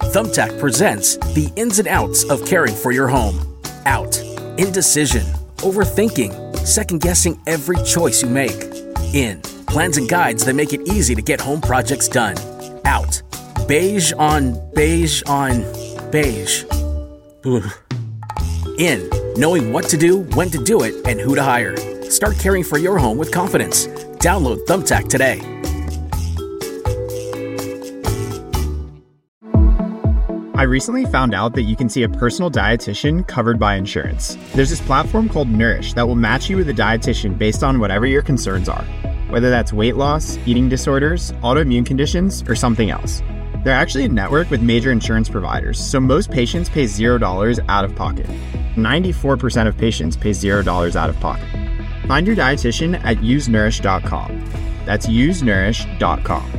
Thumbtack presents the ins and outs of caring for your home. Out. Indecision. Overthinking. Second-guessing every choice you make. In. Plans and guides that make it easy to get home projects done. Out. Beige on beige on beige. Ugh. In. Knowing what to do, when to do it, and who to hire. Start caring for your home with confidence. Download Thumbtack today. I recently found out that you can see a personal dietitian covered by insurance. There's this platform called Nourish that will match you with a dietitian based on whatever your concerns are, whether that's weight loss, eating disorders, autoimmune conditions, or something else. They're actually a network with major insurance providers, so most patients pay $0 out of pocket. 94% of patients pay $0 out of pocket. Find your dietitian at usenourish.com. That's usenourish.com.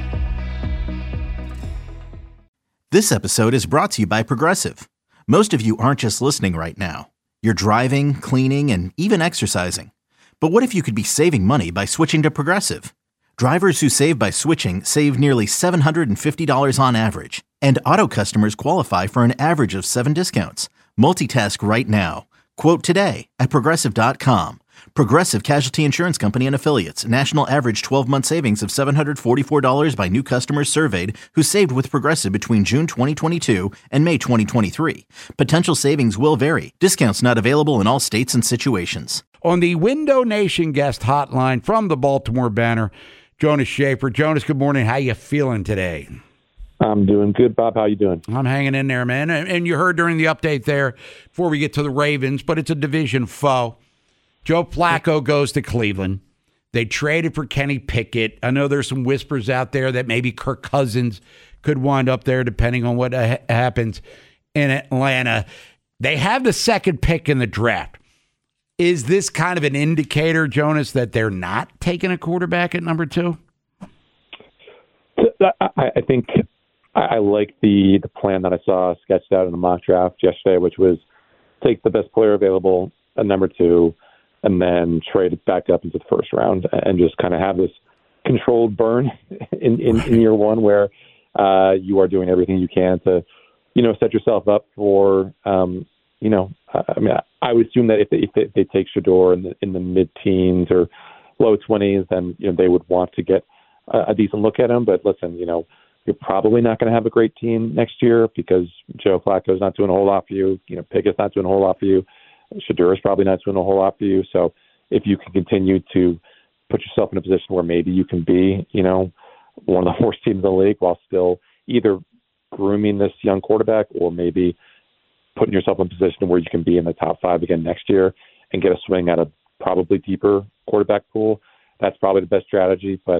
This episode is brought to you by Progressive. Most of you aren't just listening right now. You're driving, cleaning, and even exercising. But what if you could be saving money by switching to Progressive? Drivers who save by switching save nearly $750 on average. And auto customers qualify for an average of 7 discounts. Multitask right now. Quote today at Progressive.com. Progressive Casualty Insurance Company and Affiliates. National average 12-month savings of $744 by new customers surveyed who saved with Progressive between June 2022 and May 2023. Potential savings will vary. Discounts not available in all states and situations. On the Window Nation guest hotline from the Baltimore Banner, Jonas Shaffer. Jonas, good morning. How you feeling today? I'm doing good, Bob. How you doing? I'm hanging in there, man. And you heard during the update there, before we get to the Ravens, but it's a division foe. Joe Flacco goes to Cleveland. They traded for Kenny Pickett. I know there's some whispers out there that maybe Kirk Cousins could wind up there depending on what happens in Atlanta. They have the second pick in the draft. Is this kind of an indicator, Jonas, that they're not taking a quarterback at number 2? I think I like the plan that I saw sketched out in the mock draft yesterday, which was take the best player available at number 2, and then trade it back up into the first round and just kind of have this controlled burn in year one where you are doing everything you can to, set yourself up for, I would assume that if they take Shedeur in the mid-teens or low 20s, then, they would want to get a decent look at him. But listen, you're probably not going to have a great team next year because Joe Flacco's not doing a whole lot for you. Pickett's not doing a whole lot for you. Shedeur is probably not doing a whole lot for you. So if you can continue to put yourself in a position where maybe you can be, one of the worst teams in the league while still either grooming this young quarterback or maybe putting yourself in a position where you can be in the top 5 again next year and get a swing at a probably deeper quarterback pool, that's probably the best strategy. But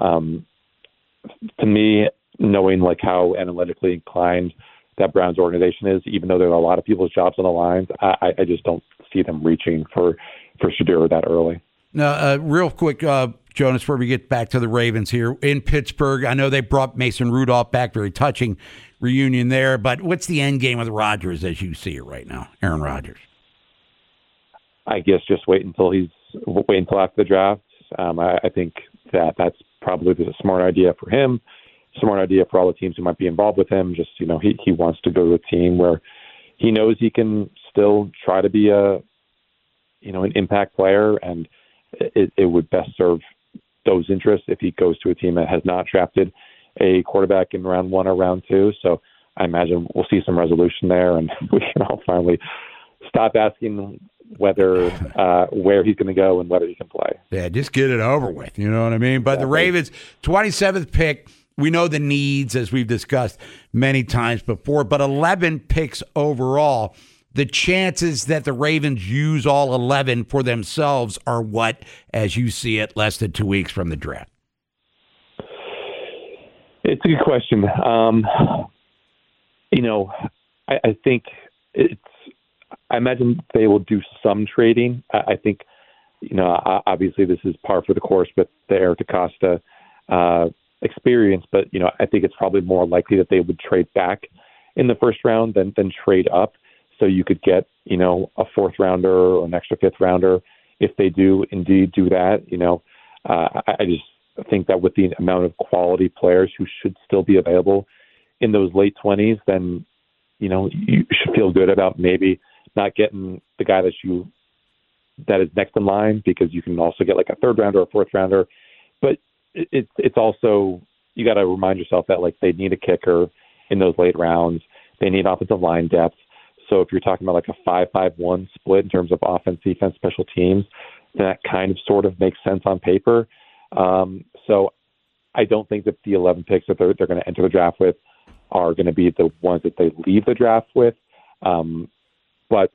to me, knowing how analytically inclined that Browns organization is, even though there are a lot of people's jobs on the lines, I just don't see them reaching for Shedeur that early. Now, real quick, Jonas, before we get back to the Ravens here, in Pittsburgh, I know they brought Mason Rudolph back, very touching reunion there, but what's the end game with Rodgers as you see it right now, Aaron Rodgers? I guess just wait until after the draft. I think that's probably a smart idea for him. Smart idea for all the teams who might be involved with him. Just, he wants to go to a team where he knows he can still try to be an impact player, and it would best serve those interests if he goes to a team that has not drafted a quarterback in round 1 or round 2. So I imagine we'll see some resolution there, and we can all finally stop asking whether where he's going to go and whether he can play. Yeah, just get it over with. You know what I mean? But the Ravens, 27th pick. We know the needs, as we've discussed many times before, but 11 picks overall. The chances that the Ravens use all 11 for themselves are what, as you see it, less than 2 weeks from the draft? It's a good question. I think I imagine they will do some trading. I think, obviously this is par for the course with the Eric DeCosta experience, but I think it's probably more likely that they would trade back in the first round than trade up, so you could get a 4th rounder or an extra 5th rounder if they do indeed do that. I just think that with the amount of quality players who should still be available in those late 20s, then, you should feel good about maybe not getting the guy that is next in line, because you can also get like a third rounder or fourth rounder. But it's also, you got to remind yourself that like they need a kicker in those late rounds. They need offensive line depth. So if you're talking about like a 5-5-1 split in terms of offense, defense, special teams, then that kind of sort of makes sense on paper. So I don't think that the 11 picks that they're going to enter the draft with are going to be the ones that they leave the draft with. But,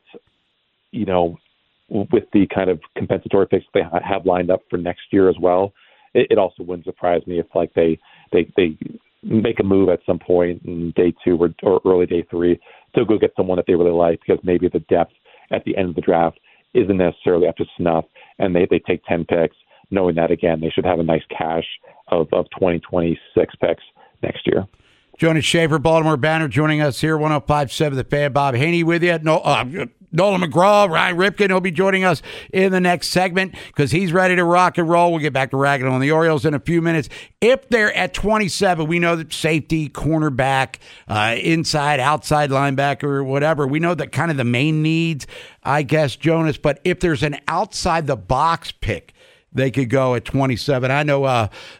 with the kind of compensatory picks they have lined up for next year as well, it also wouldn't surprise me if like they make a move at some point in day 2 or early day 3 to go get someone that they really like, because maybe the depth at the end of the draft isn't necessarily up to snuff, and they take 10 picks knowing that, again, they should have a nice cache of 2026 picks next year. Jonas Shaffer, Baltimore Banner, joining us here, 105.7 The Fan. Bob Haney with you. Nolan McGraw, Ryan Ripken, he'll be joining us in the next segment because he's ready to rock and roll. We'll get back to ragging on the Orioles in a few minutes. If they're at 27, we know that safety, cornerback, inside, outside linebacker, or whatever, we know that kind of the main needs, I guess, Jonas. But if there's an outside-the-box pick, they could go at 27. I know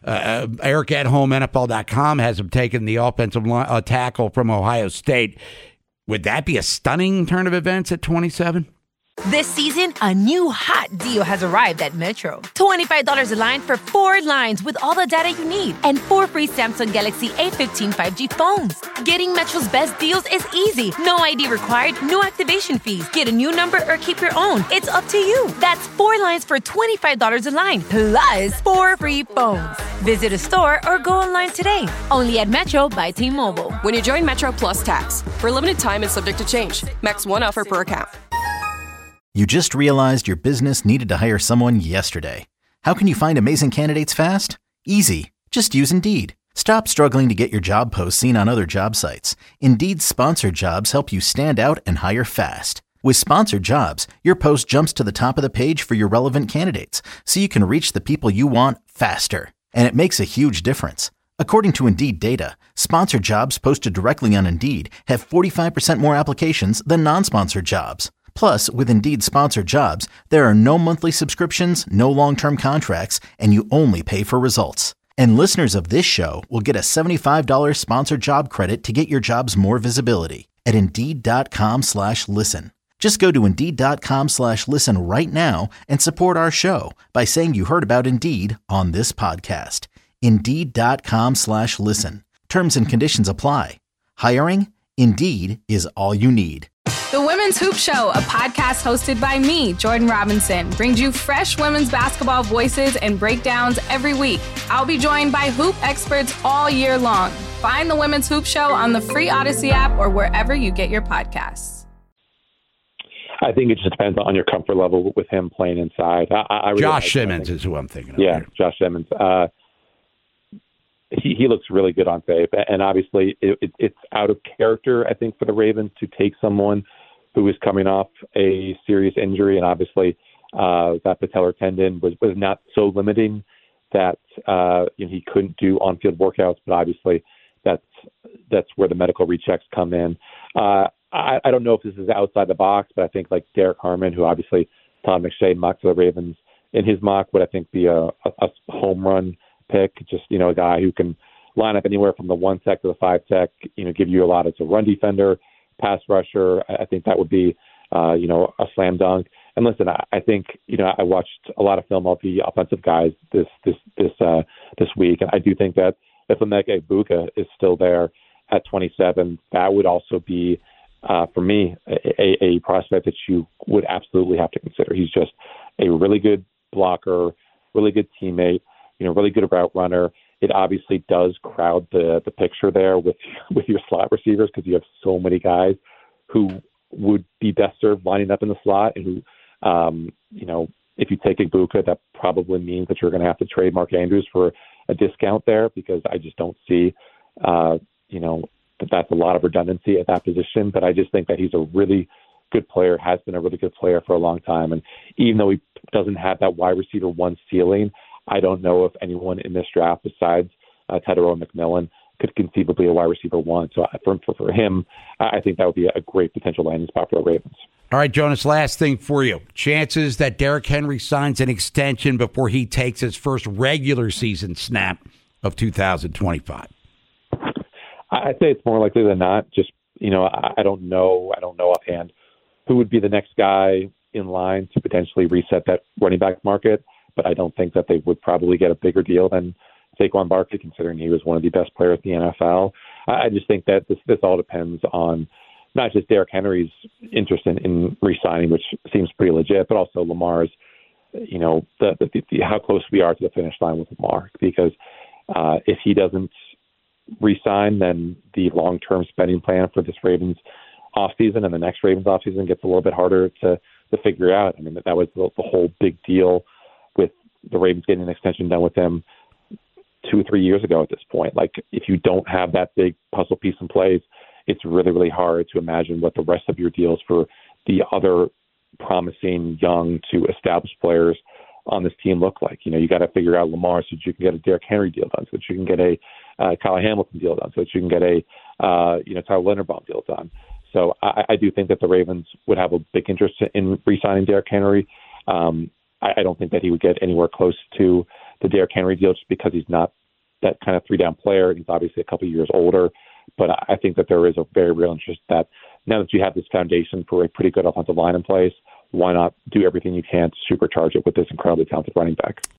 Eric at home, NFL.com, has him taking the offensive tackle from Ohio State. Would that be a stunning turn of events at 27? This season, a new hot deal has arrived at Metro. $25 a line for 4 lines with all the data you need and 4 free Samsung Galaxy A15 5G phones. Getting Metro's best deals is easy. No ID required, no activation fees. Get a new number or keep your own. It's up to you. That's 4 lines for $25 a line, plus 4 free phones. Visit a store or go online today. Only at Metro by T-Mobile. When you join Metro Plus Tax, for a limited time and subject to change. Max 1 offer per account. You just realized your business needed to hire someone yesterday. How can you find amazing candidates fast? Easy. Just use Indeed. Stop struggling to get your job posts seen on other job sites. Indeed's sponsored jobs help you stand out and hire fast. With sponsored jobs, your post jumps to the top of the page for your relevant candidates, so you can reach the people you want faster. And it makes a huge difference. According to Indeed data, sponsored jobs posted directly on Indeed have 45% more applications than non-sponsored jobs. Plus, with Indeed sponsored jobs, there are no monthly subscriptions, no long-term contracts, and you only pay for results. And listeners of this show will get a $75 sponsored job credit to get your jobs more visibility at Indeed.com/listen. Just go to Indeed.com/listen right now and support our show by saying you heard about Indeed on this podcast. Indeed.com/listen. Terms and conditions apply. Hiring? Indeed is all you need. The Women's Hoop Show, a podcast hosted by me, Jordan Robinson, brings you fresh women's basketball voices and breakdowns every week. I'll be joined by hoop experts all year long. Find the Women's Hoop Show on the free Odyssey app or wherever you get your podcasts. I think it just depends on your comfort level with him playing inside. I really Josh Simmons is who I'm thinking of. Yeah, Josh Simmons. He looks really good on tape, and obviously it's out of character, I think, for the Ravens to take someone who is coming off a serious injury, and obviously that patellar tendon was not so limiting that he couldn't do on-field workouts, but obviously that's where the medical rechecks come in. I don't know if this is outside the box, but I think like Derek Harmon, who obviously Todd McShay mocked for the Ravens, in his mock would I think be a home run pick, just a guy who can line up anywhere from the 1 tech to the 5 tech, give you a lot as a run defender, pass rusher. I think that would be a slam dunk. And listen, I think I watched a lot of film of the offensive guys this week, and I do think that if Emeka Egbuka is still there at 27, that would also be for me a prospect that you would absolutely have to consider. He's just a really good blocker, really good teammate, really good route runner. It obviously does crowd the picture there with your slot receivers because you have so many guys who would be best served lining up in the slot, and who, if you take Egbuka, that probably means that you're going to have to trade Mark Andrews for a discount there, because I just don't see, that's a lot of redundancy at that position. But I just think that he's a really good player, has been a really good player for a long time. And even though he doesn't have that wide receiver 1 ceiling, I don't know if anyone in this draft besides Tetairoa McMillan could conceivably a wide receiver one. So for him, I think that would be a great potential landing spot for the Ravens. All right, Jonas, last thing for you. Chances that Derrick Henry signs an extension before he takes his first regular season snap of 2025? I'd say it's more likely than not. Just, I don't know. I don't know offhand who would be the next guy in line to potentially reset that running back market. But I don't think that they would probably get a bigger deal than Saquon Barkley, considering he was one of the best players in the NFL. I just think that this all depends on not just Derrick Henry's interest in re-signing, which seems pretty legit, but also Lamar's, how close we are to the finish line with Lamar. Because if he doesn't re-sign, then the long-term spending plan for this Ravens offseason and the next Ravens offseason gets a little bit harder to figure out. I mean, that was the whole big deal with the Ravens getting an extension done with them 2 or 3 years ago at this point. Like, if you don't have that big puzzle piece in place, it's really, really hard to imagine what the rest of your deals for the other promising young to established players on this team look like. You got to figure out Lamar so that you can get a Derrick Henry deal done, so that you can get a Kyle Hamilton deal done, so that you can get a Tyler Linderbaum deal done. So I do think that the Ravens would have a big interest in re-signing Derrick Henry. I don't think that he would get anywhere close to the Derrick Henry deal just because he's not that kind of three-down player. He's obviously a couple of years older. But I think that there is a very real interest that now that you have this foundation for a pretty good offensive line in place, why not do everything you can to supercharge it with this incredibly talented running back?